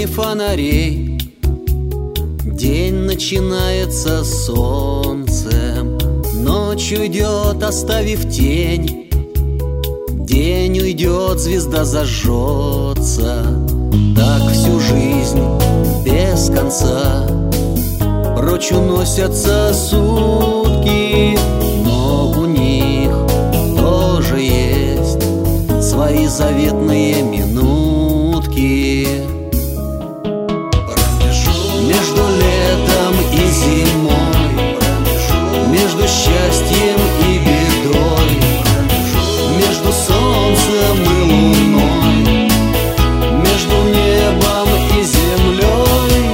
сотни фонарей. День начинается солнцем, ночь уйдет, оставив тень. День уйдет, звезда зажжется. Так всю жизнь без конца. Прочь уносятся сутки, но у них тоже есть свои заветные минутки. Между летом и зимой, между счастьем и бедой, между солнцем и луной, между небом и землей.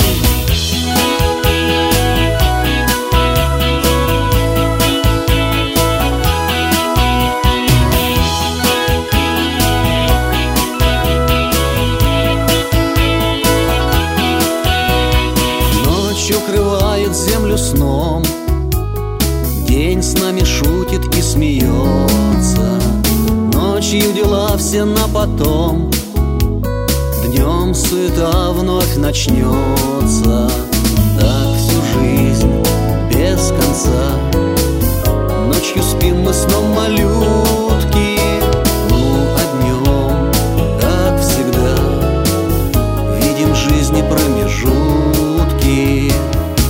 Ночь укрывает землю сном, день с нами шутит и смеется. Ночью дела все на потом, днем суета вновь начнется. Так всю жизнь без конца. Ночью спим мы сном малютки, ну а днем, как всегда, видим жизни промежутки.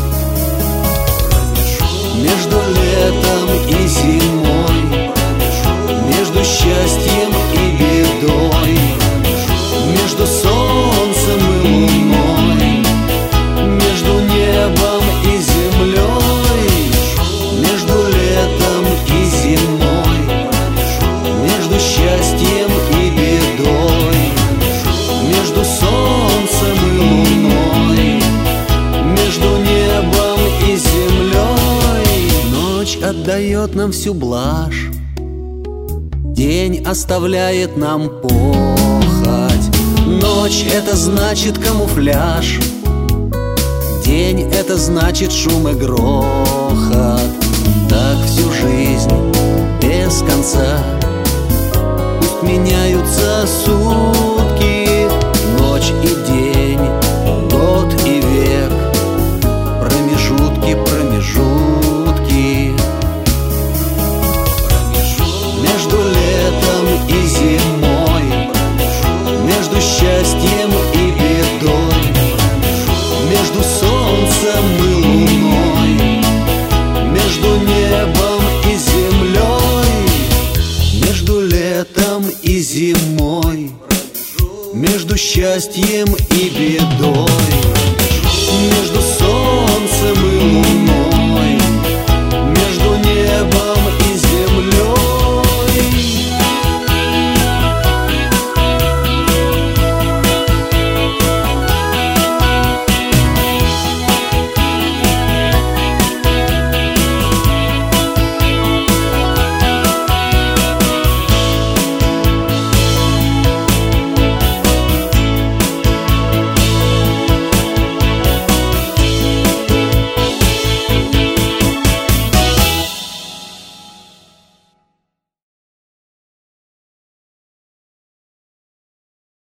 Между летом и зимой, между счастьем и бедой, между солнцем и луной, между небом и землей. Между летом и зимой, между счастьем и бедой, между солнцем и луной, между небом и землей. Ночь отдает нам всю блажь, день оставляет нам похоть. Ночь — это значит камуфляж, день — это значит шум и грохот. Так всю жизнь без конца. Пусть меняются сутки, ночь и день, год и век, промежутки, промежутки. Между летом и зимой, между счастьем и бедой, между солнцем и луной, между небом и землей. Между летом и зимой, между счастьем и бедой.